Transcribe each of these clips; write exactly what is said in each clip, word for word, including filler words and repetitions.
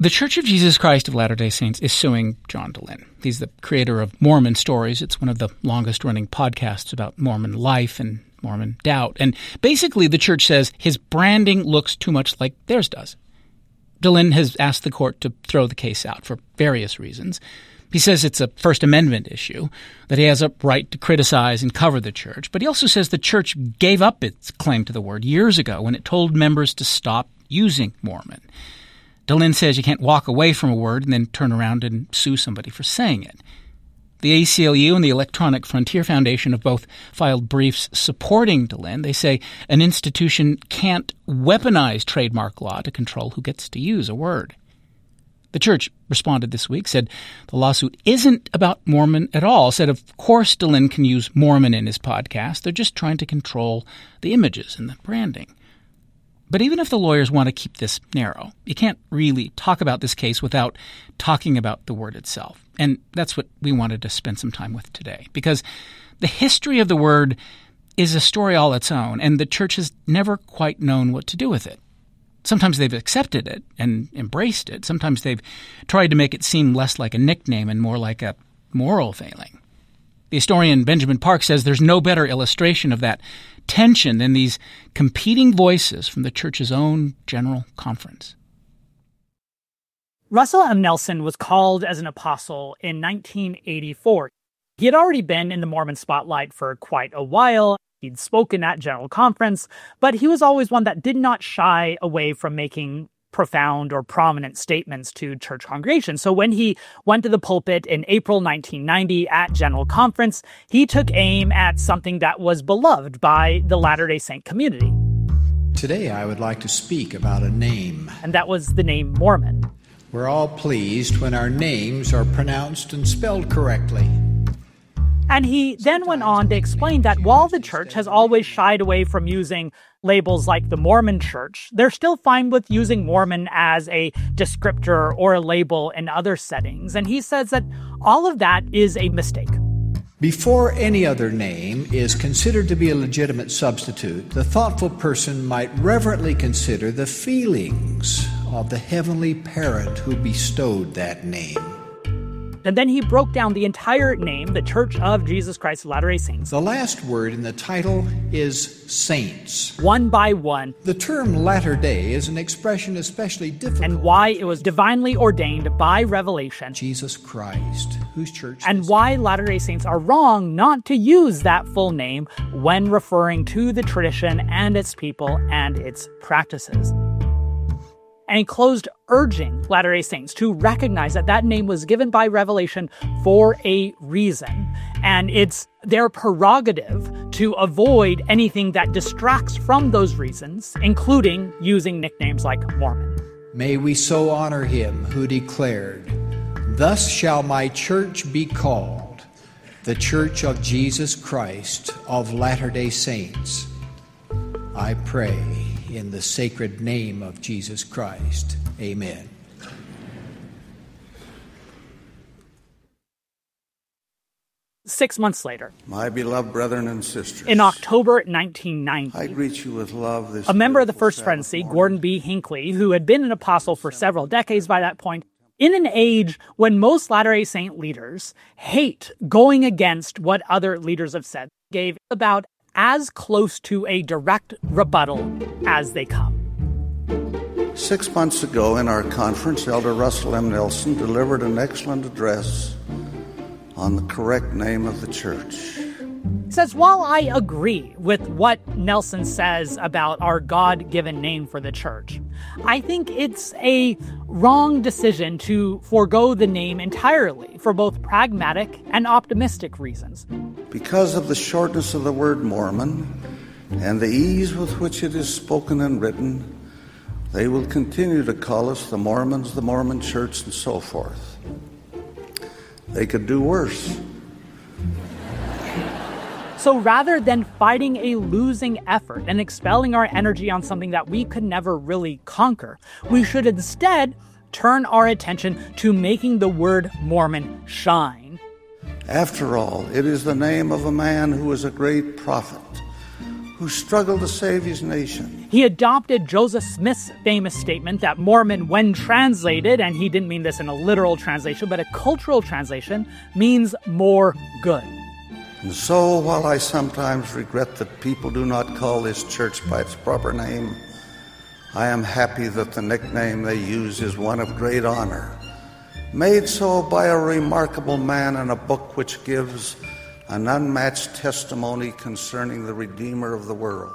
The Church of Jesus Christ of Latter-day Saints is suing John Dehlin. He's the creator of Mormon Stories. It's one of the longest-running podcasts about Mormon life and Mormon doubt. And basically, the church says his branding looks too much like theirs does. Dehlin has asked the court to throw the case out for various reasons. He says it's a First Amendment issue, that he has a right to criticize and cover the church. But he also says the church gave up its claim to the word years ago when it told members to stop using Mormon. Dehlin says you can't walk away from a word and then turn around and sue somebody for saying it. The A C L U and the Electronic Frontier Foundation have both filed briefs supporting Dehlin. They say an institution can't weaponize trademark law to control who gets to use a word. The church responded this week, said the lawsuit isn't about Mormon at all, said of course Dehlin can use Mormon in his podcast. They're just trying to control the images and the branding. But even if the lawyers want to keep this narrow, you can't really talk about this case without talking about the word itself. And that's what we wanted to spend some time with today, because the history of the word is a story all its own, and the church has never quite known what to do with it. Sometimes they've accepted it and embraced it. Sometimes they've tried to make it seem less like a nickname and more like a moral failing. The historian Benjamin Park says there's no better illustration of that tension than these competing voices from the church's own General Conference. Russell M. Nelson was called as an apostle in nineteen eighty-four. He had already been in the Mormon spotlight for quite a while. He'd spoken at General Conference, but he was always one that did not shy away from making profound or prominent statements to church congregations. So when he went to the pulpit in April nineteen ninety at General Conference, he took aim at something that was beloved by the Latter-day Saint community. Today I would like to speak about a name. And that was the name Mormon. We're all pleased when our names are pronounced and spelled correctly. And he then went on to explain that while the church has always shied away from using labels like the Mormon Church, they're still fine with using Mormon as a descriptor or a label in other settings. And he says that all of that is a mistake. Before any other name is considered to be a legitimate substitute, the thoughtful person might reverently consider the feelings of the heavenly parent who bestowed that name. And then he broke down the entire name, the Church of Jesus Christ of Latter-day Saints. The last word in the title is saints. One by one. The term Latter-day is an expression especially difficult. And why it was divinely ordained by revelation. Jesus Christ, whose church And why Latter-day Saints are wrong not to use that full name when referring to the tradition and its people and its practices. And he closed urging Latter-day Saints to recognize that that name was given by revelation for a reason. And it's their prerogative to avoid anything that distracts from those reasons, including using nicknames like Mormon. May we so honor him who declared, "Thus shall my church be called, the Church of Jesus Christ of Latter-day Saints." I pray in the sacred name of Jesus Christ. Amen. Six months later, my beloved brethren and sisters, in October nineteen ninety, I greet you with love this a member of the First Presidency, Gordon B. Hinckley, who had been an apostle for several decades by that point, in an age when most Latter-day Saint leaders hate going against what other leaders have said, gave about as close to a direct rebuttal as they come. Six months ago in our conference, Elder Russell M. Nelson delivered an excellent address on the correct name of the church. He says, while I agree with what Nelson says about our God-given name for the church, I think it's a wrong decision to forego the name entirely for both pragmatic and optimistic reasons. Because of the shortness of the word Mormon and the ease with which it is spoken and written, they will continue to call us the Mormons, the Mormon Church, and so forth. They could do worse. So rather than fighting a losing effort and expelling our energy on something that we could never really conquer, we should instead turn our attention to making the word Mormon shine. After all, it is the name of a man who was a great prophet, who who struggled to save his nation. He adopted Joseph Smith's famous statement that Mormon, when translated, and he didn't mean this in a literal translation, but a cultural translation, means more good. And so, while I sometimes regret that people do not call this church by its proper name, I am happy that the nickname they use is one of great honor, made so by a remarkable man in a book which gives an unmatched testimony concerning the Redeemer of the world.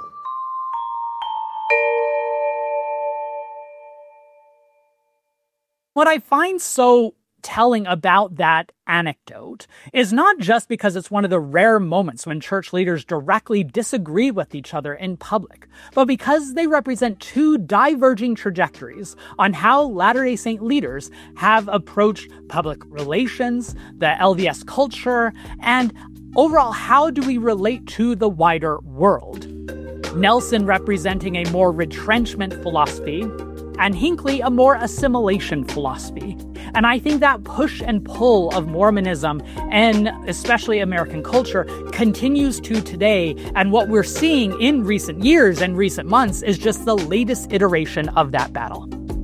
What I find so telling about that anecdote is not just because it's one of the rare moments when church leaders directly disagree with each other in public, but because they represent two diverging trajectories on how Latter-day Saint leaders have approached public relations, the L D S culture, and overall, how do we relate to the wider world? Nelson representing a more retrenchment philosophy, and Hinckley a more assimilation philosophy. And I think that push and pull of Mormonism, and especially American culture, continues to today. And what we're seeing in recent years and recent months is just the latest iteration of that battle.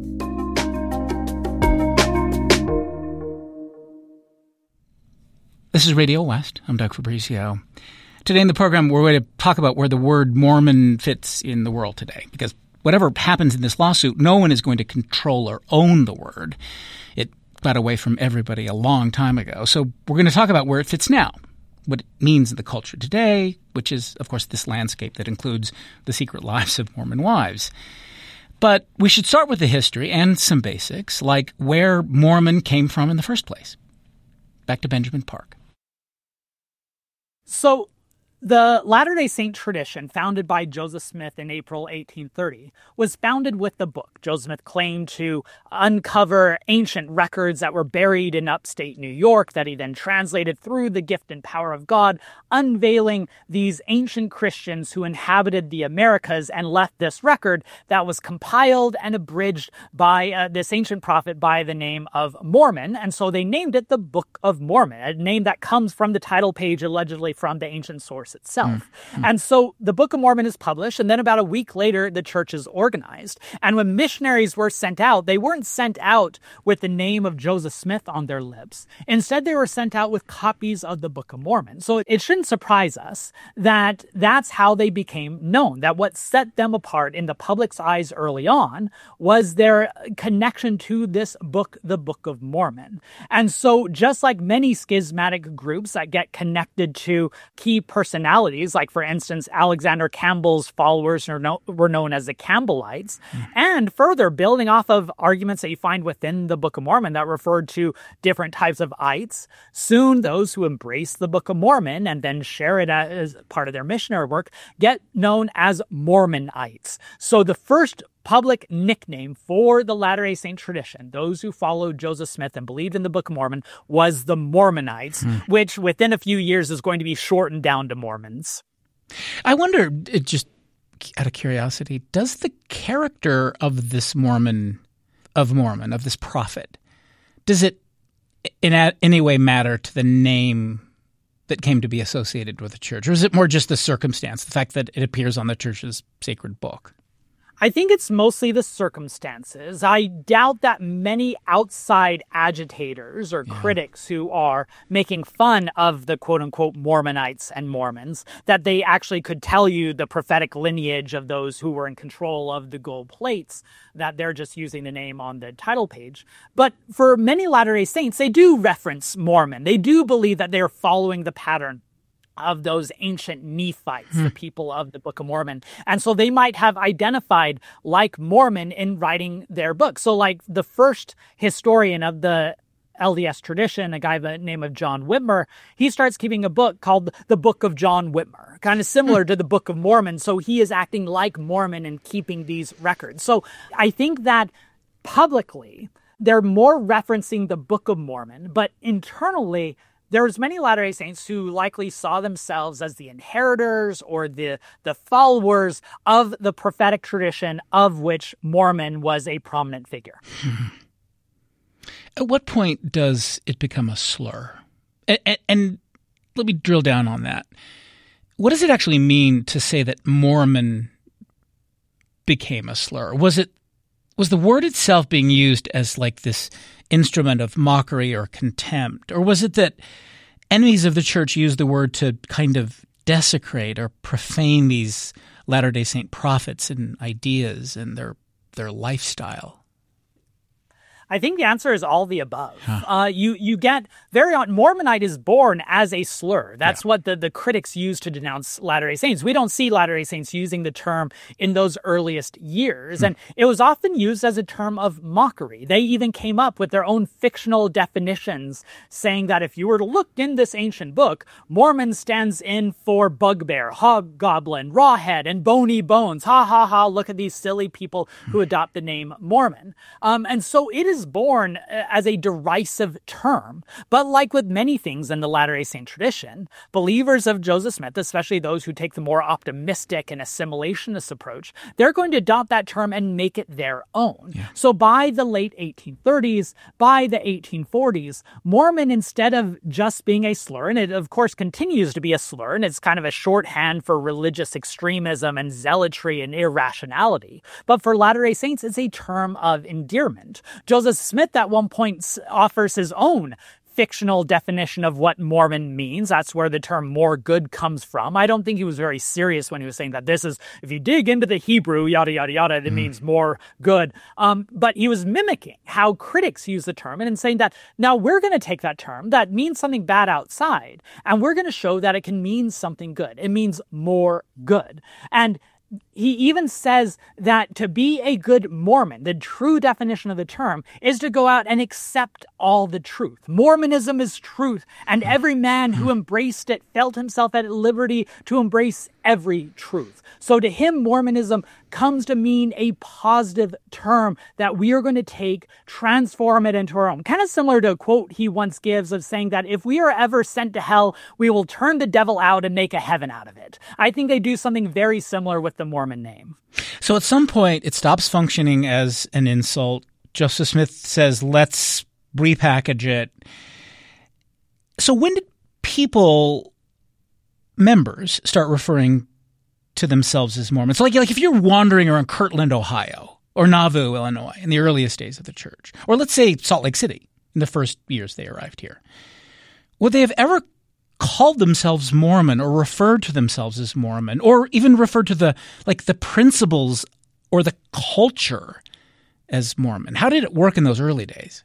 This is Radio West. I'm Doug Fabrizio. Today in the program, we're going to talk about where the word Mormon fits in the world today, because whatever happens in this lawsuit, no one is going to control or own the word. It got away from everybody a long time ago. So we're going to talk about where it fits now, what it means in the culture today, which is, of course, this landscape that includes the secret lives of Mormon wives. But we should start with the history and some basics, like where Mormon came from in the first place. Back to Benjamin Park. So the Latter-day Saint tradition, founded by Joseph Smith in April eighteen thirty, was founded with the book. Joseph Smith claimed to uncover ancient records that were buried in upstate New York that he then translated through the gift and power of God, unveiling these ancient Christians who inhabited the Americas and left this record that was compiled and abridged by uh, this ancient prophet by the name of Mormon. And so they named it the Book of Mormon, a name that comes from the title page, allegedly from the ancient source itself. Mm-hmm. And so the Book of Mormon is published, and then about a week later, the church is organized. And when missionaries were sent out, they weren't sent out with the name of Joseph Smith on their lips. Instead, they were sent out with copies of the Book of Mormon. So it shouldn't surprise us that that's how they became known, that what set them apart in the public's eyes early on was their connection to this book, the Book of Mormon. And so just like many schismatic groups that get connected to key personalities, like, for instance, Alexander Campbell's followers are no, were known as the Campbellites, mm. and further building off of arguments that you find within the Book of Mormon that referred to different types of ites. Soon, those who embrace the Book of Mormon and then share it as part of their missionary work get known as Mormonites. So the first public nickname for the Latter-day Saint tradition, those who followed Joseph Smith and believed in the Book of Mormon, was the Mormonites, hmm. which within a few years is going to be shortened down to Mormons. I wonder, just out of curiosity, does the character of this Mormon, of Mormon, of this prophet, does it in any way matter to the name that came to be associated with the church? Or is it more just the circumstance, the fact that it appears on the church's sacred book? I think it's mostly the circumstances. I doubt that many outside agitators or yeah. critics who are making fun of the quote-unquote Mormonites and Mormons, that they actually could tell you the prophetic lineage of those who were in control of the gold plates, that they're just using the name on the title page. But for many Latter-day Saints, they do reference Mormon. They do believe that they're following the pattern of those ancient Nephites, hmm. the people of the Book of Mormon. And so they might have identified like Mormon in writing their book. So like the first historian of the L D S tradition, a guy by the name of John Whitmer, he starts keeping a book called the Book of John Whitmer, kind of similar to the Book of Mormon. So he is acting like Mormon and keeping these records. So I think that publicly, they're more referencing the Book of Mormon, but internally, there's many Latter-day Saints who likely saw themselves as the inheritors or the, the followers of the prophetic tradition of which Mormon was a prominent figure. Hmm. At what point does it become a slur? And, and, and let me drill down on that. what does it actually mean to say that Mormon became a slur? Was it was the word itself being used as like this instrument of mockery or contempt, or was it that enemies of the church used the word to kind of desecrate or profane these Latter-day Saint prophets and ideas and their their lifestyle? I think the answer is all the above. Huh. Uh, you you get very on Mormonite is born as a slur. That's yeah. what the, the critics use to denounce Latter-day Saints. We don't see Latter-day Saints using the term in those earliest years, mm. and it was often used as a term of mockery. They even came up with their own fictional definitions, saying that if you were to look in this ancient book, Mormon stands in for bugbear, hobgoblin, rawhead, and bony bones. Ha ha ha! Look at these silly people who adopt the name Mormon. Um, and so it is born as a derisive term. But like with many things in the Latter-day Saint tradition, believers of Joseph Smith, especially those who take the more optimistic and assimilationist approach, they're going to adopt that term and make it their own. Yeah. So by the late eighteen thirties, by the eighteen forties, Mormon, instead of just being a slur, and it of course continues to be a slur, and it's kind of a shorthand for religious extremism and zealotry and irrationality, but for Latter-day Saints, it's a term of endearment. Joseph Smith at one point offers his own fictional definition of what Mormon means. That's where the term more good comes from. I don't think he was very serious when he was saying that this is, if you dig into the Hebrew, yada, yada, yada, it mm. means more good. Um, but he was mimicking how critics use the term and saying that now we're going to take that term that means something bad outside, and we're going to show that it can mean something good. It means more good. And he even says that to be a good Mormon, the true definition of the term, is to go out and accept all the truth. Mormonism is truth, and every man who embraced it felt himself at liberty to embrace every truth. So to him, Mormonism comes to mean a positive term that we are going to take, transform it into our own. Kind of similar to a quote he once gives of saying that if we are ever sent to hell, we will turn the devil out and make a heaven out of it. I think they do something very similar with the Mormon name. So at some point, it stops functioning as an insult. Joseph Smith says, let's repackage it. So when did people, members, start referring to themselves as Mormons? So like, like if you're wandering around Kirtland, Ohio, or Nauvoo, Illinois, in the earliest days of the church, or let's say Salt Lake City in the first years they arrived here, would they have ever called themselves Mormon or referred to themselves as Mormon, or even referred to the like the principles or the culture as Mormon? How did it work in those early days?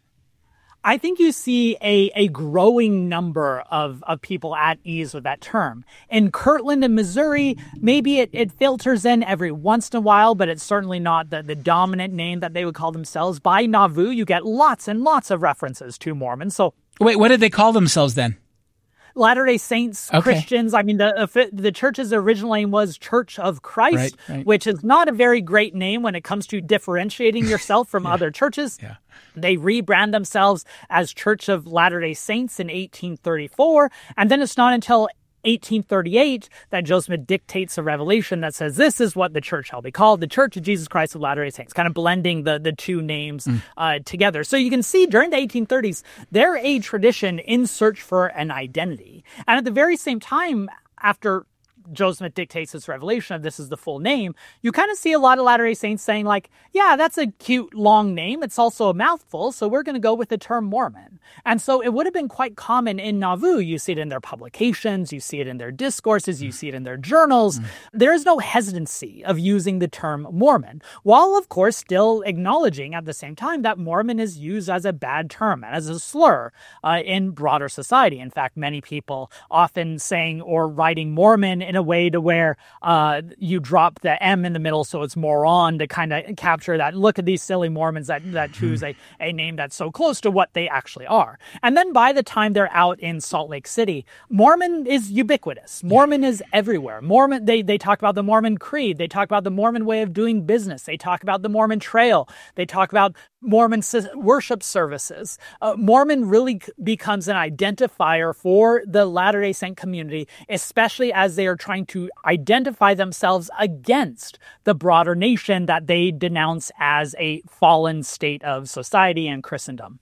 I think you see a, a growing number of, of people at ease with that term. In Kirtland and Missouri, maybe it, it filters in every once in a while, but it's certainly not the, the dominant name that they would call themselves. By Nauvoo, you get lots and lots of references to Mormons. So, wait, what did they call themselves then? Latter-day Saints, okay. Christians. I mean, the the church's original name was Church of Christ, right, right. which is not a very great name when it comes to differentiating yourself from yeah. other churches. Yeah. They rebrand themselves as Church of Latter-day Saints in eighteen thirty-four, and then it's not until eighteen thirty-eight that Joseph Smith dictates a revelation that says this is what the church shall be called, the Church of Jesus Christ of Latter-day Saints, kind of blending the, the two names mm. uh, together. So you can see during the eighteen thirties, they're a tradition in search for an identity. And at the very same time, after Joseph Smith dictates this revelation of this is the full name, you kind of see a lot of Latter-day Saints saying like, yeah, that's a cute long name. It's also a mouthful, so we're going to go with the term Mormon. And so it would have been quite common in Nauvoo. You see it in their publications, you see it in their discourses, you see it in their journals. Mm. There is no hesitancy of using the term Mormon, while of course still acknowledging at the same time that Mormon is used as a bad term, as a slur uh, in broader society. In fact, many people often saying or writing Mormon in a way to where uh, you drop the M in the middle so it's moron to kind of capture that. Look at these silly Mormons that, that choose a, a name that's so close to what they actually are. And then by the time they're out in Salt Lake City, Mormon is ubiquitous. Mormon is everywhere. Mormon, they, they talk about the Mormon Creed. They talk about the Mormon way of doing business. They talk about the Mormon Trail. They talk about Mormon worship services. Uh, Mormon really c- becomes an identifier for the Latter-day Saint community, especially as they are trying to identify themselves against the broader nation that they denounce as a fallen state of society and Christendom.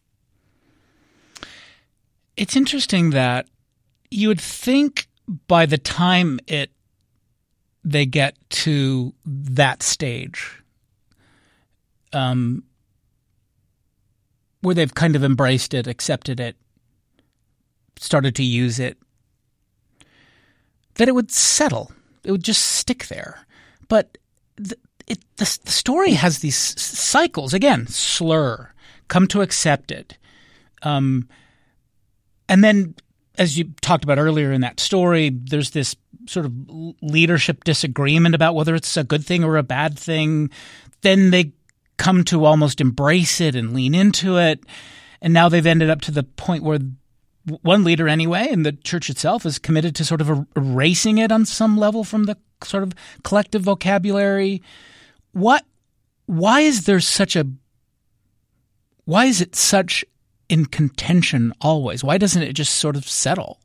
It's interesting that you would think by the time it they get to that stage, um, where they've kind of embraced it, accepted it, started to use it, that it would settle. It would just stick there. But the, it, the, the story has these cycles. Again, slur, come to accept it. Um, and then, as you talked about earlier in that story, there's this sort of leadership disagreement about whether it's a good thing or a bad thing. Then they come to almost embrace it and lean into it. And now they've ended up to the point where one leader anyway, and the church itself, is committed to sort of erasing it on some level from the sort of collective vocabulary. What, why is there such a, why is it such in contention always? Why doesn't it just sort of settle?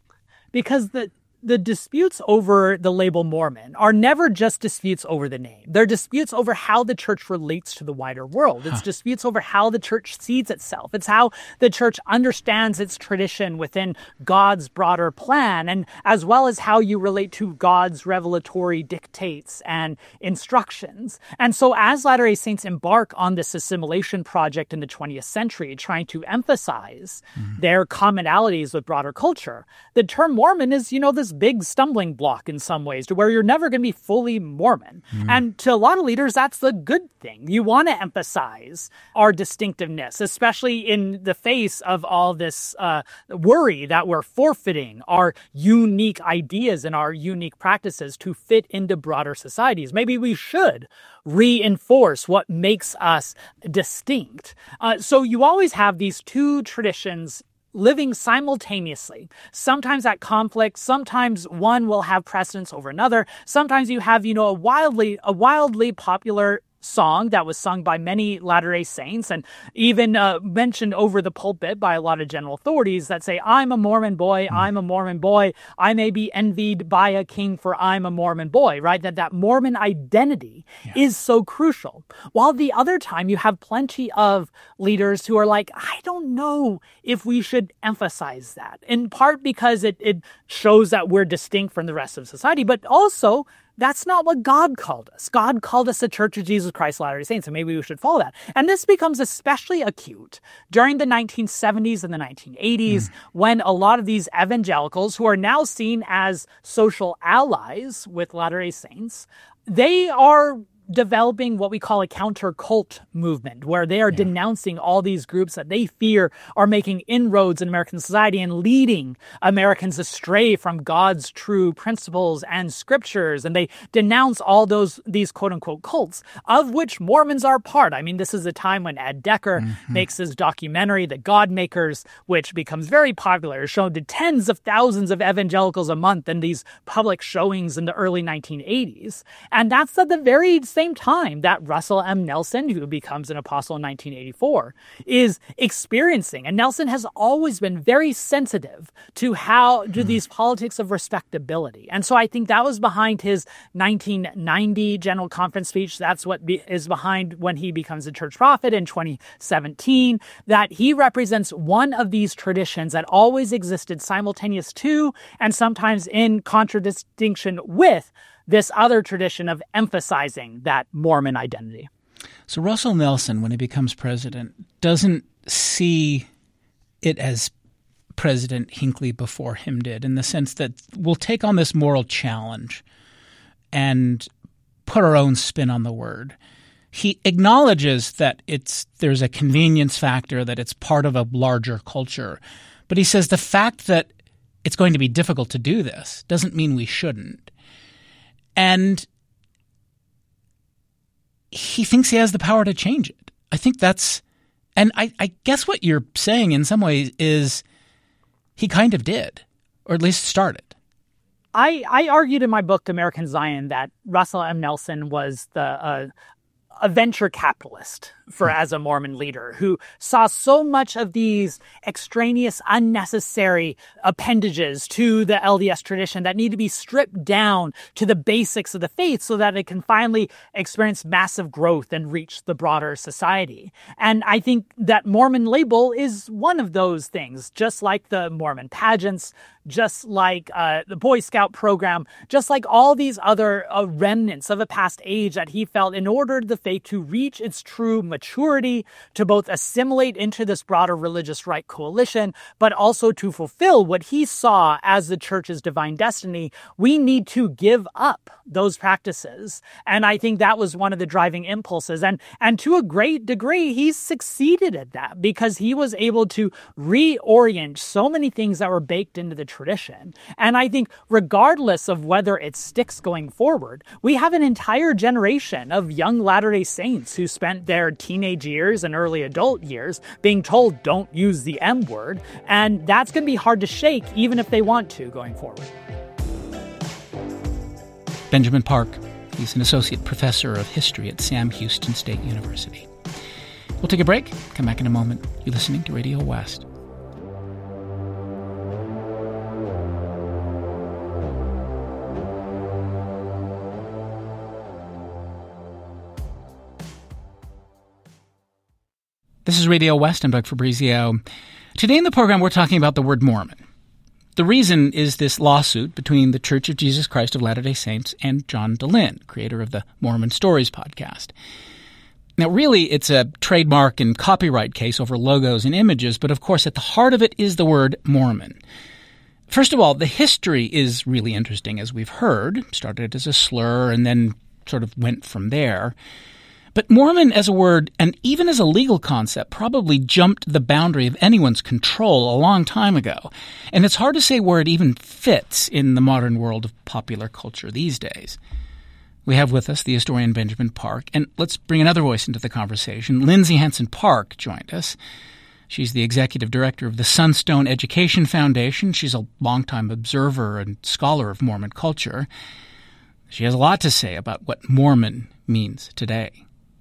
Because the the disputes over the label Mormon are never just disputes over the name. They're disputes over how the church relates to the wider world. It's huh. disputes over how the church sees itself. It's how the church understands its tradition within God's broader plan, and as well as how you relate to God's revelatory dictates and instructions. And so as Latter-day Saints embark on this assimilation project in the twentieth century, trying to emphasize mm. their commonalities with broader culture, the term Mormon is, you know, this big stumbling block in some ways to where you're never going to be fully Mormon. Mm. And to a lot of leaders, that's the good thing. You want to emphasize our distinctiveness, especially in the face of all this uh, worry that we're forfeiting our unique ideas and our unique practices to fit into broader societies. Maybe we should reinforce what makes us distinct. Uh, so you always have these two traditions living simultaneously, sometimes at conflict, sometimes one will have precedence over another. Sometimes you have, you know, a wildly, a wildly popular song that was sung by many Latter-day Saints and even uh, mentioned over the pulpit by a lot of general authorities that say, I'm a Mormon boy, I'm a Mormon boy, I may be envied by a king for I'm a Mormon boy, right? That that Mormon identity yeah. is so crucial. While the other time you have plenty of leaders who are like, I don't know if we should emphasize that, in part because it, it shows that we're distinct from the rest of society, but also that's not what God called us. God called us the Church of Jesus Christ Latter-day Saints, and maybe we should follow that. And this becomes especially acute during the nineteen seventies and the nineteen eighties, mm. when a lot of these evangelicals, who are now seen as social allies with Latter-day Saints, they are developing what we call a counter-cult movement, where they are yeah. denouncing all these groups that they fear are making inroads in American society and leading Americans astray from God's true principles and scriptures. And they denounce all those these quote-unquote cults, of which Mormons are part. I mean, this is a time when Ed Decker mm-hmm. makes his documentary, The God Makers, which becomes very popular, shown to tens of thousands of evangelicals a month in these public showings in the early nineteen eighties. And that's at the very same time that Russell M. Nelson, who becomes an apostle in nineteen eighty-four, is experiencing. And Nelson has always been very sensitive to how to these politics of respectability. And so I think that was behind his nineteen ninety General Conference speech. That's what be, is behind when he becomes a church prophet in twenty seventeen, that he represents one of these traditions that always existed simultaneous to and sometimes in contradistinction with this other tradition of emphasizing that Mormon identity. So Russell Nelson, when he becomes president, doesn't see it as President Hinckley before him did, in the sense that we'll take on this moral challenge and put our own spin on the word. He acknowledges that it's there's a convenience factor, that it's part of a larger culture. But he says the fact that it's going to be difficult to do this doesn't mean we shouldn't. And he thinks he has the power to change it. I think that's – and I, I guess what you're saying in some ways is he kind of did, or at least started. I, I argued in my book, American Zion, that Russell M. Nelson was the uh, a venture capitalist for as a Mormon leader, who saw so much of these extraneous, unnecessary appendages to the L D S tradition that need to be stripped down to the basics of the faith so that it can finally experience massive growth and reach the broader society. And I think that Mormon label is one of those things, just like the Mormon pageants, just like uh, the Boy Scout program, just like all these other uh, remnants of a past age that he felt in order the faith to reach its true maturity, to both assimilate into this broader religious right coalition, but also to fulfill what he saw as the church's divine destiny, we need to give up those practices. And I think that was one of the driving impulses. And, and to a great degree, he succeeded at that because he was able to reorient so many things that were baked into the tradition. And I think regardless of whether it sticks going forward, we have an entire generation of young Latter-day Saints who spent their teenage years and early adult years being told don't use the M word. And that's going to be hard to shake even if they want to going forward. Benjamin Park. He's an associate professor of history at Sam Houston State University. We'll take a break. Come back in a moment. You're listening to Radio West. This is Radio West. I'm Doug Fabrizio. Today in the program, we're talking about the word Mormon. The reason is this lawsuit between the Church of Jesus Christ of Latter-day Saints and John Dehlin, creator of the Mormon Stories podcast. Now, really, it's a trademark and copyright case over logos and images, but of course, at the heart of it is the word Mormon. First of all, the history is really interesting, as we've heard. Started as a slur and then sort of went from there. But Mormon as a word, and even as a legal concept, probably jumped the boundary of anyone's control a long time ago. And it's hard to say where it even fits in the modern world of popular culture these days. We have with us the historian Benjamin Park, and let's bring another voice into the conversation. Lindsay Hansen Park joined us. She's the executive director of the Sunstone Education Foundation. She's a longtime observer and scholar of Mormon culture. She has a lot to say about what Mormon means today.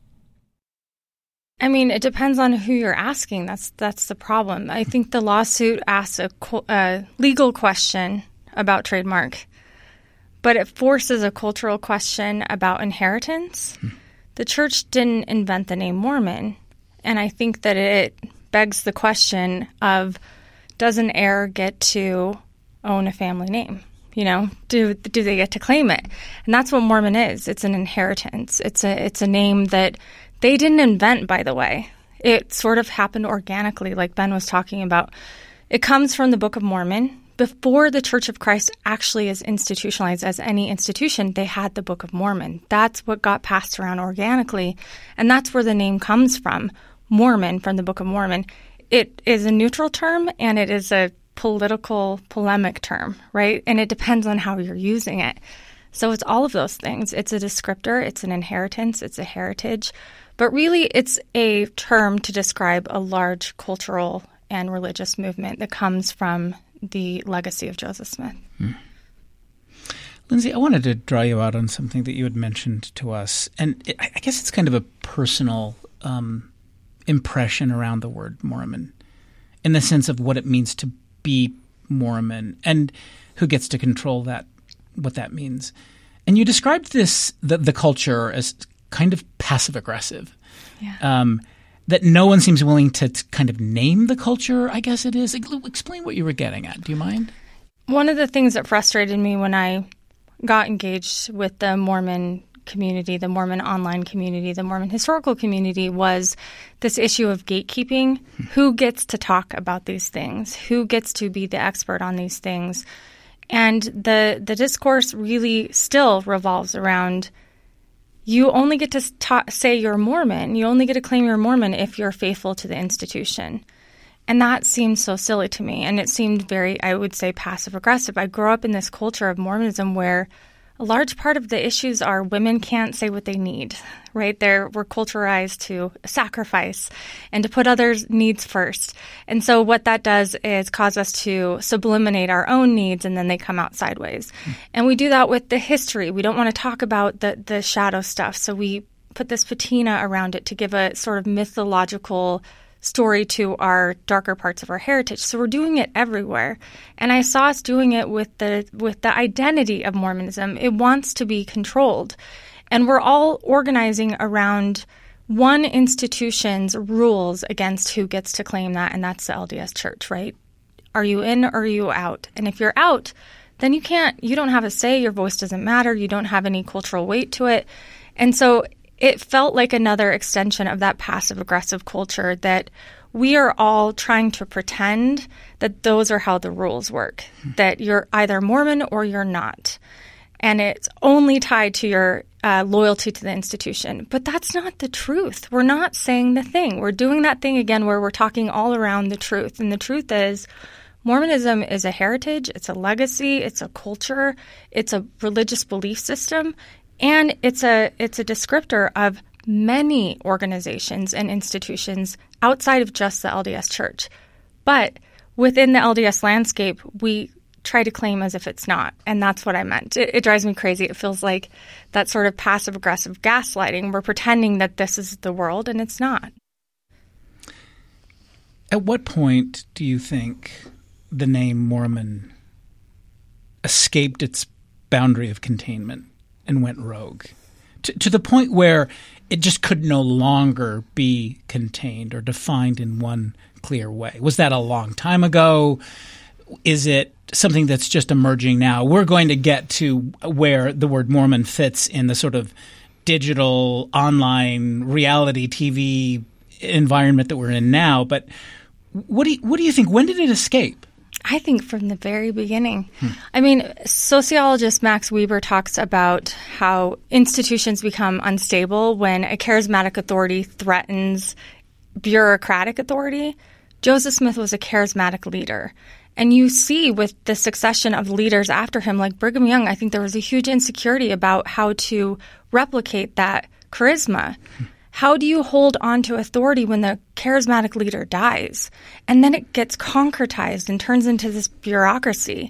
I mean, it depends on who you're asking. That's that's the problem. I think the lawsuit asks a, a legal question about trademark, but it forces a cultural question about inheritance. Hmm. The church didn't invent the name Mormon, and I think that it begs the question of, does an heir get to own a family name? You know, do do they get to claim it? And that's what Mormon is. It's an inheritance. It's a it's a name that they didn't invent, by the way. It sort of happened organically, like Ben was talking about. It comes from the Book of Mormon. Before the Church of Christ actually is institutionalized as any institution, they had the Book of Mormon. That's what got passed around organically, and that's where the name comes from, Mormon, from the Book of Mormon. It is a neutral term, and it is a political polemic term, right? And it depends on how you're using it. So it's all of those things. It's a descriptor, it's an inheritance, it's a heritage. But really, it's a term to describe a large cultural and religious movement that comes from the legacy of Joseph Smith. Hmm. Lindsay, I wanted to draw you out on something that you had mentioned to us. And it, I guess it's kind of a personal um, impression around the word Mormon in the sense of what it means to be Mormon and who gets to control that, what that means. And you described this, the, the culture, as kind of passive-aggressive, yeah. um, that no one seems willing to, to kind of name the culture, I guess it is. Explain what you were getting at. Do you mind? One of the things that frustrated me when I got engaged with the Mormon community, the Mormon online community, the Mormon historical community, was this issue of gatekeeping. Hmm. Who gets to talk about these things? Who gets to be the expert on these things? And the the discourse really still revolves around, you only get to ta- say you're Mormon. You only get to claim you're Mormon if you're faithful to the institution. And that seemed so silly to me. And it seemed very, I would say, passive-aggressive. I grew up in this culture of Mormonism where a large part of the issues are women can't say what they need, right? They're, we're culturalized to sacrifice and to put others' needs first. And so what that does is cause us to subliminate our own needs, and then they come out sideways. Mm. And we do that with the history. We don't want to talk about the, the shadow stuff, so we put this patina around it to give a sort of mythological story to our darker parts of our heritage. So we're doing it everywhere. And I saw us doing it with the with the identity of Mormonism. It wants to be controlled. And we're all organizing around one institution's rules against who gets to claim that, and that's the L D S Church, right? Are you in or are you out? And if you're out, then you can't, you don't have a say, your voice doesn't matter, you don't have any cultural weight to it. And so it felt like another extension of that passive-aggressive culture that we are all trying to pretend that those are how the rules work, that you're either Mormon or you're not. And it's only tied to your uh, loyalty to the institution. But that's not the truth. We're not saying the thing. We're doing that thing again where we're talking all around the truth. And the truth is Mormonism is a heritage, it's a legacy, it's a culture, it's a religious belief system, and it's a it's a descriptor of many organizations and institutions outside of just the L D S Church. But within the L D S landscape, we try to claim as if it's not. And that's what I meant. It, it drives me crazy. It feels like that sort of passive-aggressive gaslighting. We're pretending that this is the world, and it's not. At what point do you think the name Mormon escaped its boundary of containment and went rogue? To, to the point where it just could no longer be contained or defined in one clear way. Was that a long time ago? Is it something that's just emerging now? We're going to get to where the word Mormon fits in the sort of digital, online, reality T V environment that we're in now. But what do you, what do you think? When did it escape? I think from the very beginning. Hmm. I mean, sociologist Max Weber talks about how institutions become unstable when a charismatic authority threatens bureaucratic authority. Joseph Smith was a charismatic leader. And you see with the succession of leaders after him, like Brigham Young, I think there was a huge insecurity about how to replicate that charisma. Hmm. How do you hold on to authority when the charismatic leader dies? And then it gets concretized and turns into this bureaucracy.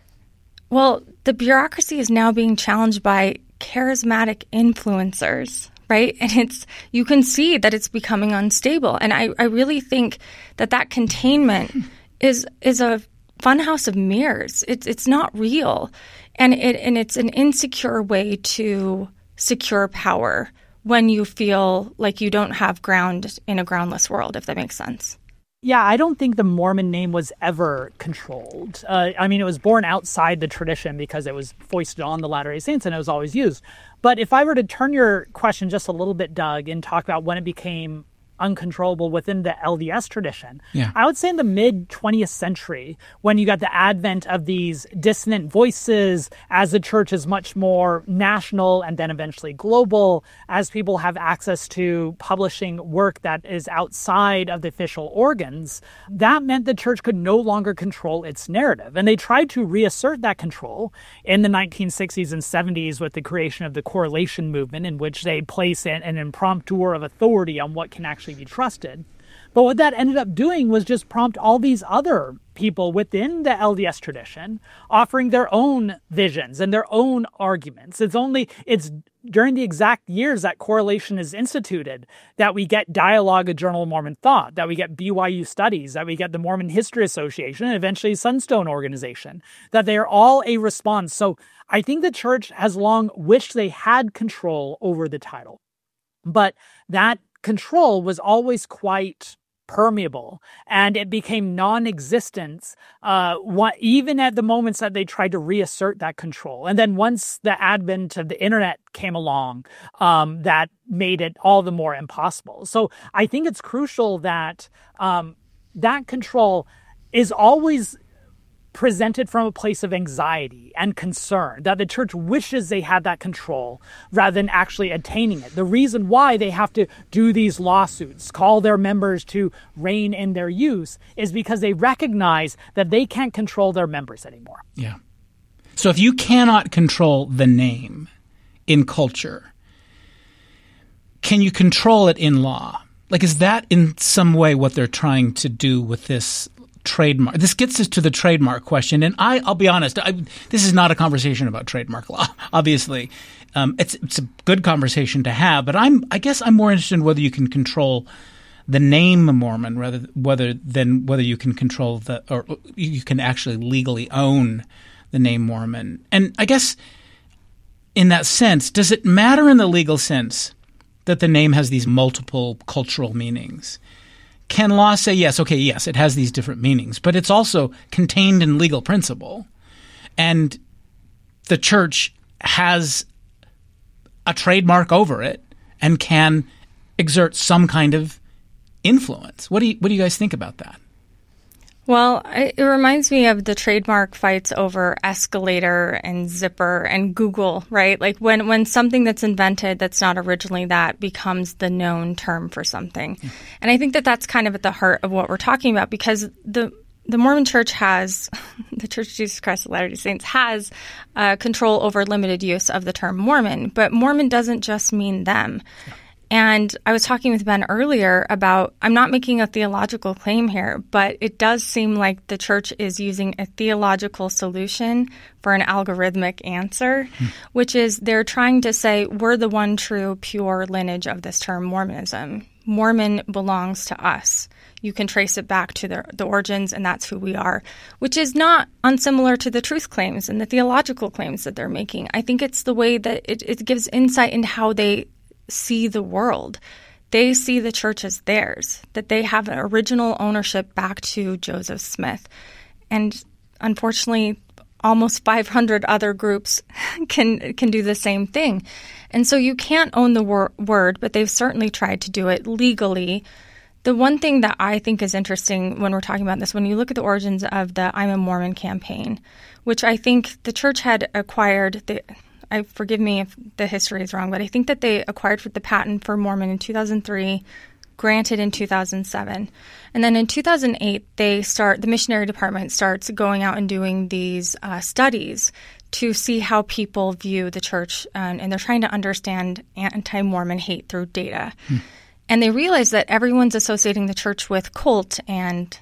Well, the bureaucracy is now being challenged by charismatic influencers, right? And it's you can see that it's becoming unstable. And I, I really think that that containment is is a funhouse of mirrors. It's it's not real. And it and it's an insecure way to secure power when you feel like you don't have ground in a groundless world, if that makes sense. Yeah, I don't think the Mormon name was ever controlled. Uh, I mean, it was born outside the tradition because it was foisted on the Latter-day Saints and it was always used. But if I were to turn your question just a little bit, Doug, and talk about when it became uncontrollable within the L D S tradition, yeah. I would say in the mid-twentieth century, when you got the advent of these dissonant voices, as the church is much more national and then eventually global, as people have access to publishing work that is outside of the official organs, that meant the church could no longer control its narrative. And they tried to reassert that control in the nineteen sixties and seventies with the creation of the correlation movement, in which they place an, an imprimatur of authority on what can actually be trusted. But what that ended up doing was just prompt all these other people within the L D S tradition offering their own visions and their own arguments. It's only it's during the exact years that correlation is instituted that we get Dialogue, a Journal of Mormon Thought, that we get B Y U Studies, that we get the Mormon History Association, and eventually Sunstone Organization, that they are all a response. So I think the church has long wished they had control over the title. But that control was always quite permeable, and it became non-existent uh, what, even at the moments that they tried to reassert that control. And then once the advent of the internet came along, um, that made it all the more impossible. So I think it's crucial that um, that control is always presented from a place of anxiety and concern, that the church wishes they had that control rather than actually attaining it. The reason why they have to do these lawsuits, call their members to rein in their use, is because they recognize that they can't control their members anymore. Yeah. So if you cannot control the name in culture, can you control it in law? Like, is that in some way what they're trying to do with this trademark? This gets us to the trademark question. And I, I'll be honest, I, this is not a conversation about trademark law, obviously. um, it's it's a good conversation to have. But I'm I guess I'm more interested in whether you can control the name Mormon rather whether than whether you can control the or you can actually legally own the name Mormon. And I guess in that sense, does it matter in the legal sense that the name has these multiple cultural meanings? Can law say, yes, okay, yes, it has these different meanings, but it's also contained in legal principle, and the church has a trademark over it and can exert some kind of influence? What do you, what do you guys think about that? Well, it reminds me of the trademark fights over escalator and zipper and Google, right? Like when, when something that's invented that's not originally that becomes the known term for something. Mm. And I think that that's kind of at the heart of what we're talking about, because the the Mormon Church has, the Church of Jesus Christ of Latter-day Saints has uh, control over limited use of the term Mormon. But Mormon doesn't just mean them. Yeah. And I was talking with Ben earlier about, I'm not making a theological claim here, but it does seem like the church is using a theological solution for an algorithmic answer, hmm. which is they're trying to say we're the one true pure lineage of this term Mormonism. Mormon belongs to us. You can trace it back to the, the origins, and that's who we are, which is not unsimilar to the truth claims and the theological claims that they're making. I think it's the way that it, it gives insight into how they see the world. They see the church as theirs, that they have an original ownership back to Joseph Smith. And unfortunately, almost five hundred other groups can can do the same thing. And so you can't own the wor- word, but they've certainly tried to do it legally. The one thing that I think is interesting when we're talking about this, when you look at the origins of the I'm a Mormon campaign, which I think the church had acquired, the, I forgive me if the history is wrong, but I think that they acquired the patent for Mormon in two thousand three, granted in two thousand seven. And then in two thousand eight, they start, the missionary department starts going out and doing these uh, studies to see how people view the church, um, and they're trying to understand anti-Mormon hate through data. Hmm. And they realize that everyone's associating the church with cult and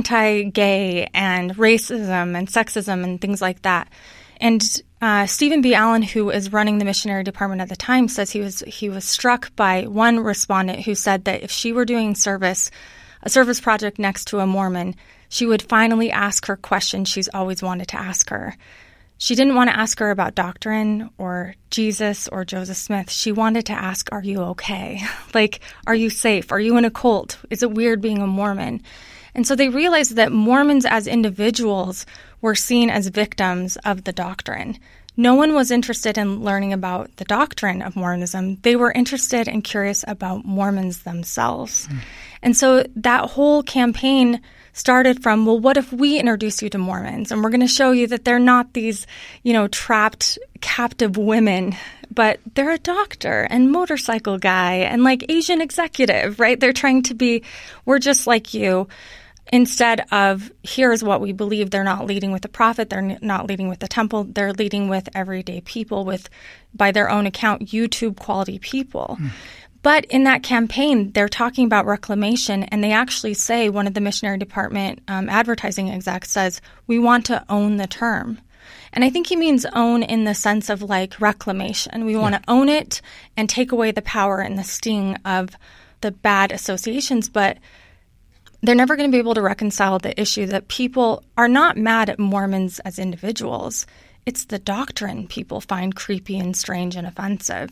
anti-gay and racism and sexism and things like that. And uh, Stephen B. Allen, who is running the missionary department at the time, says he was he was struck by one respondent who said that if she were doing service, a service project next to a Mormon, she would finally ask her question she's always wanted to ask her. She didn't want to ask her about doctrine or Jesus or Joseph Smith. She wanted to ask, are you okay? Like, are you safe? Are you in a cult? Is it weird being a Mormon? And so they realized that Mormons as individuals were seen as victims of the doctrine. No one was interested in learning about the doctrine of Mormonism. They were interested and curious about Mormons themselves. Mm. And so that whole campaign started from, well, what if we introduce you to Mormons? And we're going to show you that they're not these, you know, trapped, captive women, but they're a doctor and motorcycle guy and like Asian executive, right? They're trying to be, we're just like you. Instead of, here's what we believe, they're not leading with the prophet, they're not leading with the temple, they're leading with everyday people, with, by their own account, YouTube quality people. Mm. But in that campaign, they're talking about reclamation, and they actually say, one of the missionary department um, advertising execs says, we want to own the term. And I think he means own in the sense of like reclamation. We yeah. want to own it and take away the power and the sting of the bad associations, but they're never going to be able to reconcile the issue that people are not mad at Mormons as individuals. It's the doctrine people find creepy and strange and offensive.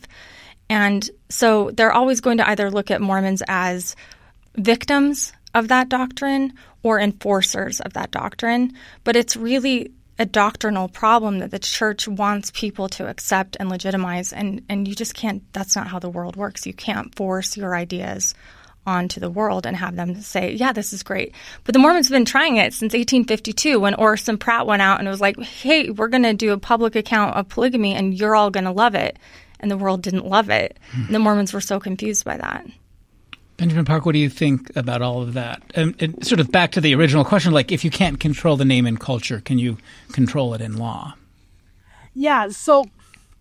And so they're always going to either look at Mormons as victims of that doctrine or enforcers of that doctrine. But it's really a doctrinal problem that the church wants people to accept and legitimize. And, and you just can't, that's not how the world works. You can't force your ideas onto the world and have them say, yeah, this is great. But the Mormons have been trying it since eighteen fifty-two when Orson Pratt went out and was like, hey, we're going to do a public account of polygamy and you're all going to love it. And the world didn't love it. Hmm. And the Mormons were so confused by that. Benjamin Park, what do you think about all of that? And, and sort of back to the original question, like if you can't control the name in culture, can you control it in law? Yeah, so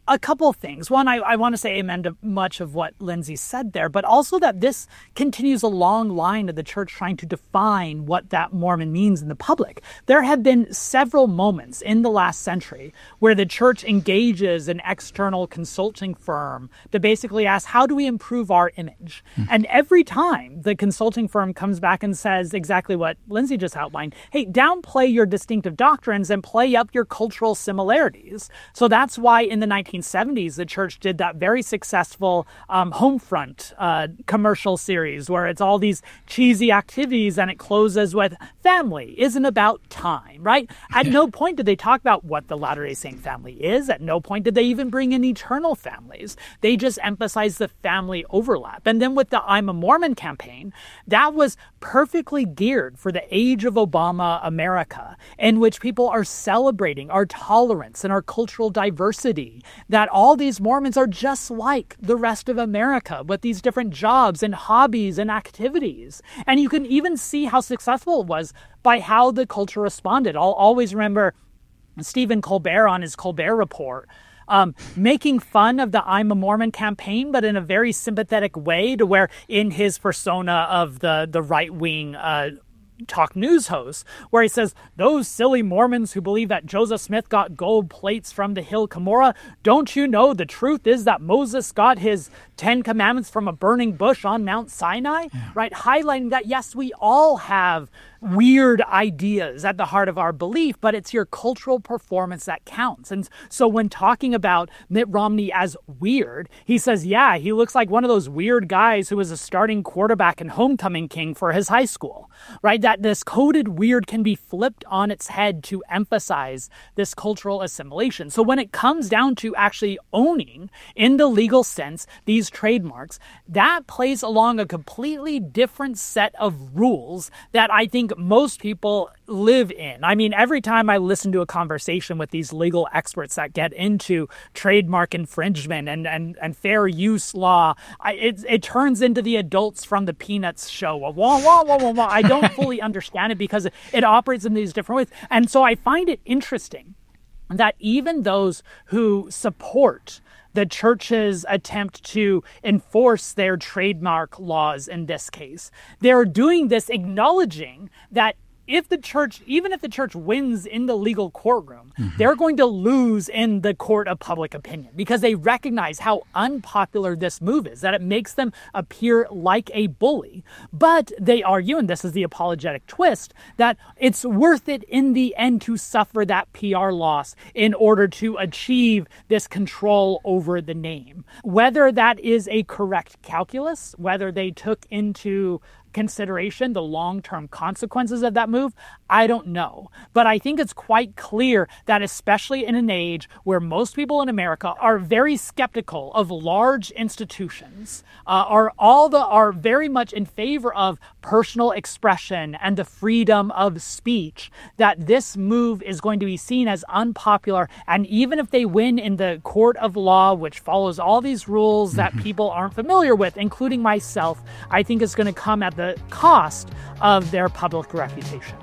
a couple of things. One, I, I want to say amen to much of what Lindsay said there, but also that this continues a long line of the church trying to define what that Mormon means in the public. There have been several moments in the last century where the church engages an external consulting firm to basically ask, how do we improve our image? Mm. And every time the consulting firm comes back and says exactly what Lindsay just outlined, hey, downplay your distinctive doctrines and play up your cultural similarities. So that's why in the nineteen seventies, the church did that very successful um, Homefront uh, commercial series where it's all these cheesy activities and it closes with family isn't about time, right? At no point did they talk about what the Latter-day Saint family is. At no point did they even bring in eternal families. They just emphasized the family overlap. And then with the I'm a Mormon campaign, that was perfectly geared for the age of Obama America, in which people are celebrating our tolerance and our cultural diversity, that all these Mormons are just like the rest of America with these different jobs and hobbies and activities. And you can even see how successful it was by how the culture responded. I'll always remember Stephen Colbert on his Colbert Report Um, making fun of the I'm a Mormon campaign, but in a very sympathetic way, to where in his persona of the, the right-wing uh, talk news host, where he says, those silly Mormons who believe that Joseph Smith got gold plates from the hill Cumorah, don't you know the truth is that Moses got his Ten Commandments from a burning bush on Mount Sinai? Yeah. Right? Highlighting that, yes, we all have weird ideas at the heart of our belief, but it's your cultural performance that counts. And so when talking about Mitt Romney as weird, he says, yeah, he looks like one of those weird guys who was a starting quarterback and homecoming king for his high school, right? That this coded weird can be flipped on its head to emphasize this cultural assimilation. So when it comes down to actually owning, in the legal sense, these trademarks, that plays along a completely different set of rules that I think most people live in. I mean, every time I listen to a conversation with these legal experts that get into trademark infringement and, and, and fair use law, I, it, it turns into the adults from the Peanuts show. Wah, wah, wah, wah, wah. I don't fully understand it because it, it operates in these different ways. And so I find it interesting that even those who support the church's attempt to enforce their trademark laws in this case, they're doing this acknowledging that if the church, even if the church wins in the legal courtroom, mm-hmm. they're going to lose in the court of public opinion because they recognize how unpopular this move is, that it makes them appear like a bully. But they argue, and this is the apologetic twist, that it's worth it in the end to suffer that P R loss in order to achieve this control over the name. Whether that is a correct calculus, whether they took into consideration the long-term consequences of that move, I don't know. But I think it's quite clear that especially in an age where most people in America are very skeptical of large institutions, uh, are all the are very much in favor of personal expression and the freedom of speech, that this move is going to be seen as unpopular. And even if they win in the court of law, which follows all these rules that mm-hmm. people aren't familiar with, including myself, I think it's going to come at the the cost of their public reputation.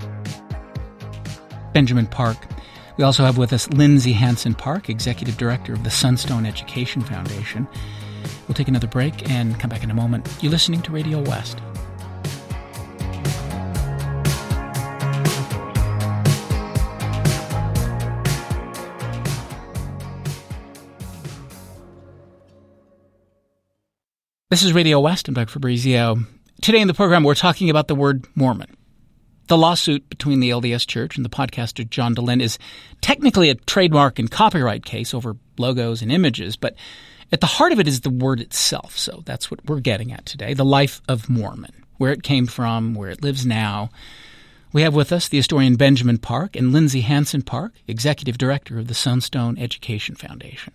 Benjamin Park. We also have with us Lindsay Hansen Park, Executive Director of the Sunstone Education Foundation. We'll take another break and come back in a moment. You're listening to Radio West. This is Radio West. I'm Doug Fabrizio. Today in the program, we're talking about the word Mormon. The lawsuit between the L D S Church and the podcaster John Dehlin is technically a trademark and copyright case over logos and images, but at the heart of it is the word itself. So that's what we're getting at today, the life of Mormon, where it came from, where it lives now. We have with us the historian Benjamin Park and Lindsay Hansen Park, Executive Director of the Sunstone Education Foundation.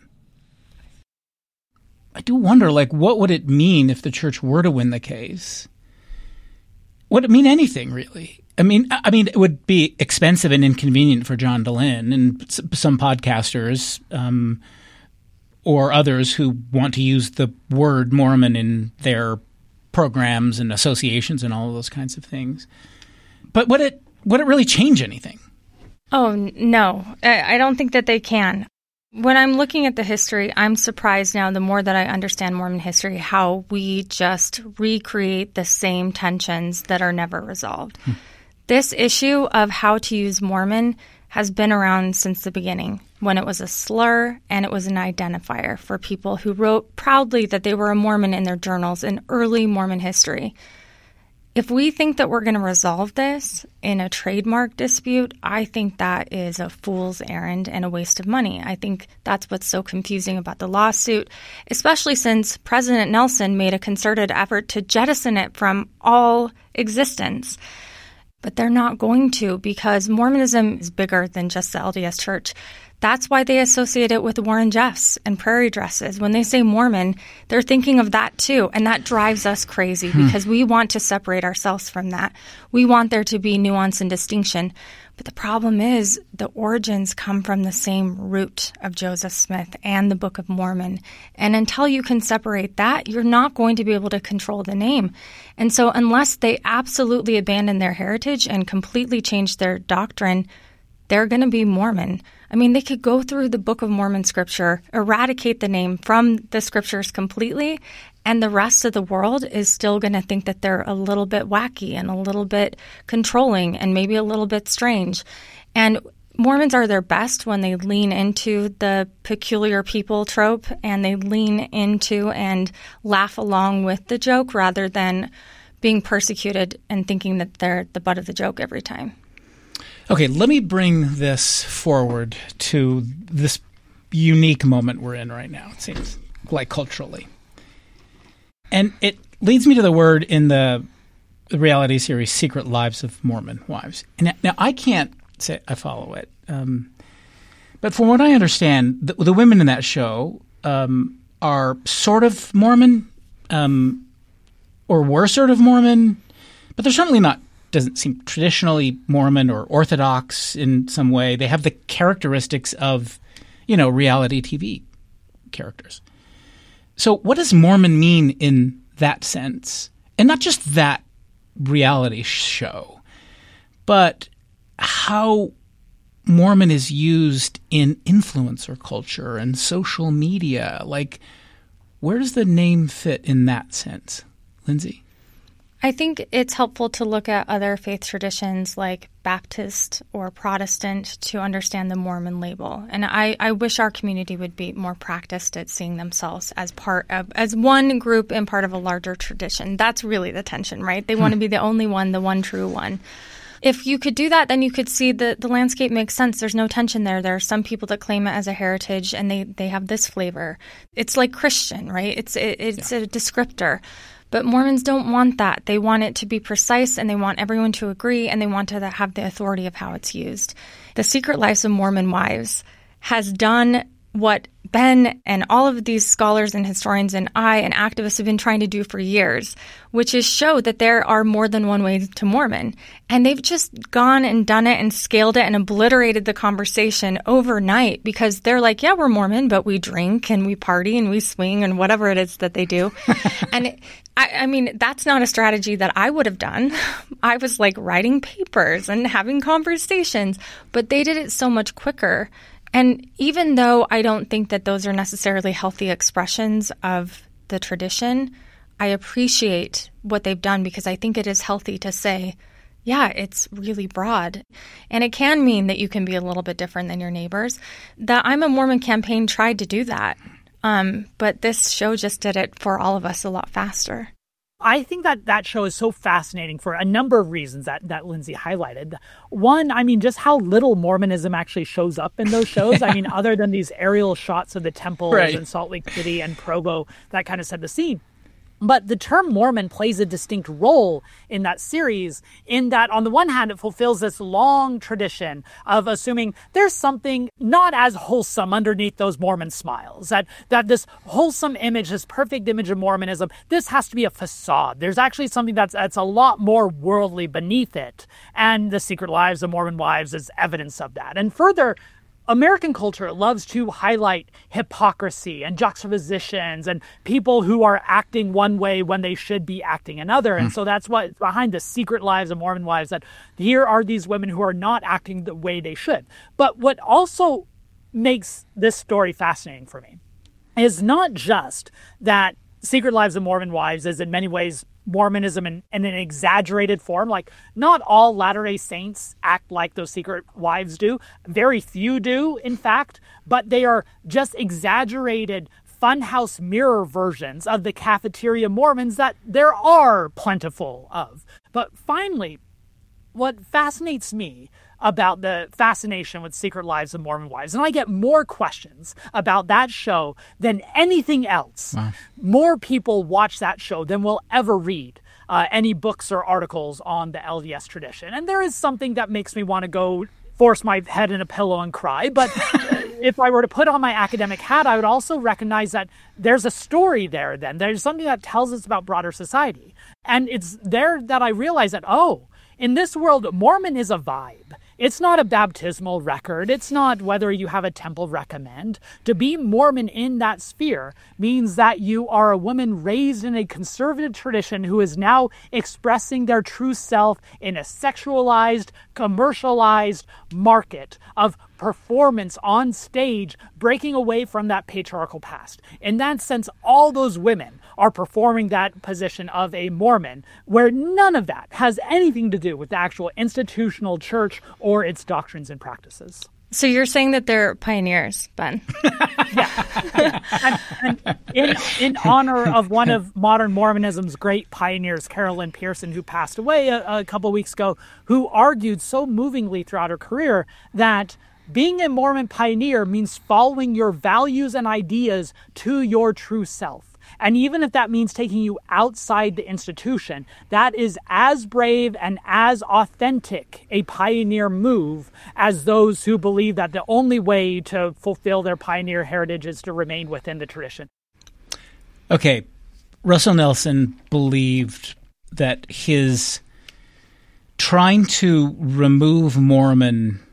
I do wonder, like, what would it mean if the church were to win the case? Would it mean anything, really? I mean, I mean, it would be expensive and inconvenient for John Dehlin and some podcasters um, or others who want to use the word Mormon in their programs and associations and all of those kinds of things. But would it would it really change anything? Oh, no. I don't think that they can. When I'm looking at the history, I'm surprised now, the more that I understand Mormon history, how we just recreate the same tensions that are never resolved. Hmm. This issue of how to use Mormon has been around since the beginning, when it was a slur and it was an identifier for people who wrote proudly that they were a Mormon in their journals in early Mormon history. If we think that we're going to resolve this in a trademark dispute, I think that is a fool's errand and a waste of money. I think that's what's so confusing about the lawsuit, especially since President Nelson made a concerted effort to jettison it from all existence. But they're not going to, because Mormonism is bigger than just the L D S Church. That's why they associate it with Warren Jeffs and prairie dresses. When they say Mormon, they're thinking of that too. And that drives us crazy hmm. because we want to separate ourselves from that. We want there to be nuance and distinction. But the problem is the origins come from the same root of Joseph Smith and the Book of Mormon. And until you can separate that, you're not going to be able to control the name. And so unless they absolutely abandon their heritage and completely change their doctrine, they're going to be Mormon. I mean, they could go through the Book of Mormon scripture, eradicate the name from the scriptures completely, and the rest of the world is still going to think that they're a little bit wacky and a little bit controlling and maybe a little bit strange. And Mormons are their best when they lean into the peculiar people trope and they lean into and laugh along with the joke rather than being persecuted and thinking that they're the butt of the joke every time. Okay, let me bring this forward to this unique moment we're in right now, it seems like culturally. And it leads me to the word in the reality series Secret Lives of Mormon Wives. And now, I can't say I follow it, um, but from what I understand, the, the women in that show um, are sort of Mormon um, or were sort of Mormon, but they're certainly not doesn't seem traditionally Mormon or Orthodox in some way. They have the characteristics of, you know, reality T V characters. So what does Mormon mean in that sense? And not just that reality show, but how Mormon is used in influencer culture and social media. Like, where does the name fit in that sense? Lindsay? I think it's helpful to look at other faith traditions like Baptist or Protestant to understand the Mormon label. And I, I wish our community would be more practiced at seeing themselves as part of, as one group and part of a larger tradition. That's really the tension, right? They hmm. want to be the only one, the one true one. If you could do that, then you could see that the landscape makes sense. There's no tension there. There are some people that claim it as a heritage and they, they have this flavor. It's like Christian, right? It's, it, it's yeah. a descriptor. But Mormons don't want that. They want it to be precise, and they want everyone to agree, and they want to have the authority of how it's used. The Secret Lives of Mormon Wives has done what Ben and all of these scholars and historians and I and activists have been trying to do for years, which is show that there are more than one way to Mormon. And they've just gone and done it and scaled it and obliterated the conversation overnight because they're like, yeah, we're Mormon, but we drink and we party and we swing and whatever it is that they do. and it, I, I mean, that's not a strategy that I would have done. I was like writing papers and having conversations, but they did it so much quicker. And even though I don't think that those are necessarily healthy expressions of the tradition, I appreciate what they've done because I think it is healthy to say, yeah, it's really broad. And it can mean that you can be a little bit different than your neighbors. The I'm a Mormon campaign tried to do that, um, but this show just did it for all of us a lot faster. I think that that show is so fascinating for a number of reasons that, that Lindsay highlighted. One, I mean, just how little Mormonism actually shows up in those shows. I mean, other than these aerial shots of the temples right. in Salt Lake City and Provo, that kind of set the scene. But the term Mormon plays a distinct role in that series in that, on the one hand, it fulfills this long tradition of assuming there's something not as wholesome underneath those Mormon smiles, that, that this wholesome image, this perfect image of Mormonism, this has to be a facade. There's actually something that's, that's a lot more worldly beneath it. And the Secret Lives of Mormon Wives is evidence of that. And further, American culture loves to highlight hypocrisy and juxtapositions and people who are acting one way when they should be acting another. And mm. so that's what behind the Secret Lives of Mormon Wives, that here are these women who are not acting the way they should. But what also makes this story fascinating for me is not just that Secret Lives of Mormon Wives is in many ways Mormonism in, in an exaggerated form. Like, not all Latter-day Saints act like those secret wives do. Very few do, in fact, but they are just exaggerated funhouse mirror versions of the cafeteria Mormons that there are plentiful of. But finally, what fascinates me about the fascination with Secret Lives of Mormon Wives, and I get more questions about that show than anything else. Wow. More people watch that show than will ever read uh, any books or articles on the L D S tradition. And there is something that makes me want to go force my head in a pillow and cry. But if I were to put on my academic hat, I would also recognize that there's a story there then. There's something that tells us about broader society. And it's there that I realize that, oh, in this world, Mormon is a vibe. It's not a baptismal record. It's not whether you have a temple recommend. To be Mormon in that sphere means that you are a woman raised in a conservative tradition who is now expressing their true self in a sexualized, commercialized market of performance on stage, breaking away from that patriarchal past. In that sense, all those women are performing that position of a Mormon, where none of that has anything to do with the actual institutional church or its doctrines and practices. So you're saying that they're pioneers, Ben? Yeah. and, and in, in honor of one of modern Mormonism's great pioneers, Carolyn Pearson, who passed away a, a couple of weeks ago, who argued so movingly throughout her career that being a Mormon pioneer means following your values and ideas to your true self. And even if that means taking you outside the institution, that is as brave and as authentic a pioneer move as those who believe that the only way to fulfill their pioneer heritage is to remain within the tradition. Okay, Russell Nelson believed that his trying to remove Mormon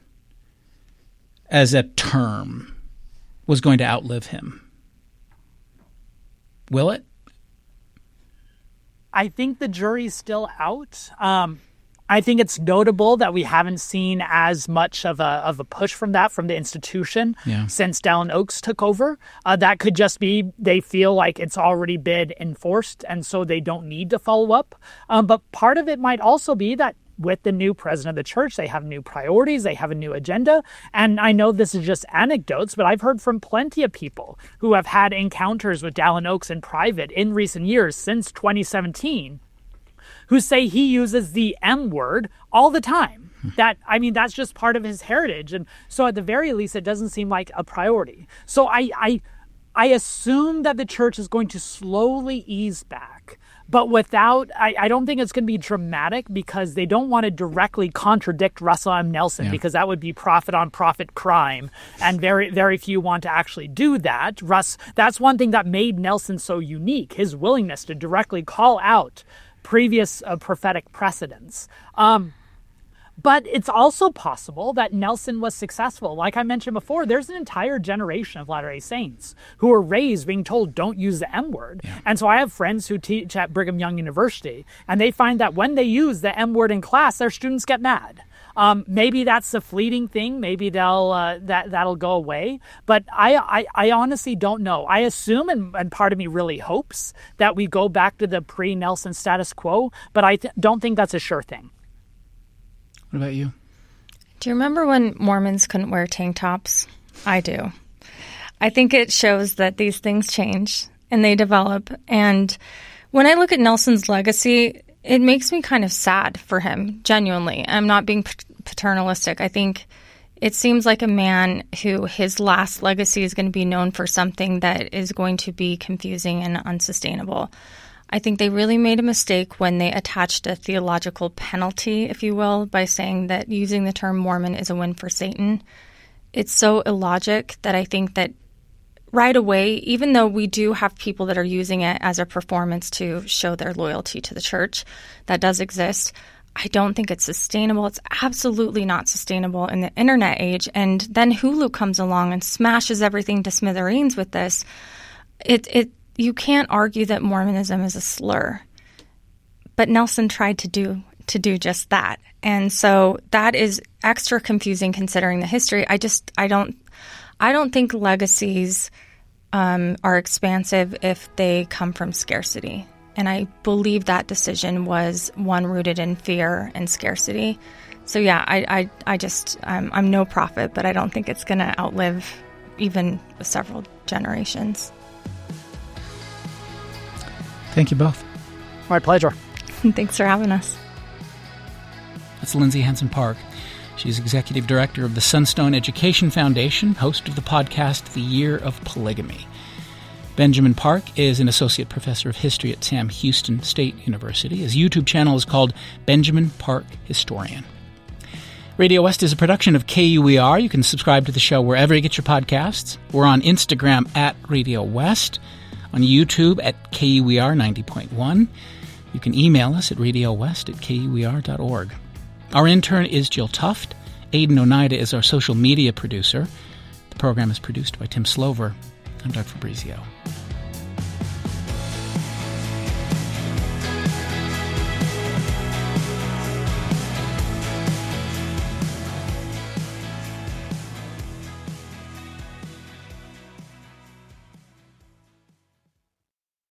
as a term was going to outlive him. Will it? I think the jury's still out. Um, I think it's notable that we haven't seen as much of a of a push from that from the institution yeah. since Dallin Oaks took over. Uh, that could just be they feel like it's already been enforced, and so they don't need to follow up. Um, but part of it might also be that with the new president of the church, they have new priorities, they have a new agenda. And I know this is just anecdotes, but I've heard from plenty of people who have had encounters with Dallin Oaks in private in recent years, since twenty seventeen, who say he uses the M word all the time. That, I mean, that's just part of his heritage. And so at the very least, it doesn't seem like a priority. So I, I, I assume that the church is going to slowly ease back. But without, I, I don't think it's going to be dramatic because they don't want to directly contradict Russell M. Nelson yeah. because that would be profit on profit crime. And very, very few want to actually do that. Russ, that's one thing that made Nelson so unique, his willingness to directly call out previous uh, prophetic precedents. Um, But it's also possible that Nelson was successful. Like I mentioned before, there's an entire generation of Latter-day Saints who were raised being told, don't use the M word. Yeah. And so I have friends who teach at Brigham Young University, and they find that when they use the M word in class, their students get mad. Um, maybe that's a fleeting thing. Maybe they'll uh, that that'll go away. But I, I, I honestly don't know. I assume, and, and part of me really hopes, that we go back to the pre-Nelson status quo. But I th- don't think that's a sure thing. What about you? Do you remember when Mormons couldn't wear tank tops? I do. I think it shows that these things change and they develop. And when I look at Nelson's legacy, it makes me kind of sad for him, genuinely. I'm not being paternalistic. I think it seems like a man who his last legacy is going to be known for something that is going to be confusing and unsustainable. I think they really made a mistake when they attached a theological penalty, if you will, by saying that using the term Mormon is a win for Satan. It's so illogic that I think that right away, even though we do have people that are using it as a performance to show their loyalty to the church, that does exist, I don't think it's sustainable. It's absolutely not sustainable in the internet age. And then Hulu comes along and smashes everything to smithereens with this. It it You can't argue that Mormonism is a slur, but Nelson tried to do to do just that. And so that is extra confusing considering the history. I just, I don't, I don't think legacies um, are expansive if they come from scarcity. And I believe that decision was one rooted in fear and scarcity. So yeah, I I, I just, um, I'm no prophet, but I don't think it's going to outlive even several generations. Thank you both. My pleasure. Thanks for having us. That's Lindsay Hansen Park. She's Executive Director of the Sunstone Education Foundation, host of the podcast The Year of Polygamy. Benjamin Park is an Associate Professor of History at Sam Houston State University. His YouTube channel is called Benjamin Park Historian. Radio West is a production of K U E R. You can subscribe to the show wherever you get your podcasts. We're on Instagram at Radio West, on YouTube at K U E R ninety point one. You can email us at radiowest at K U E R dot org. Our intern is Jill Tuft. Aidan Oneida is our social media producer. The program is produced by Tim Slover. I'm Doug Fabrizio.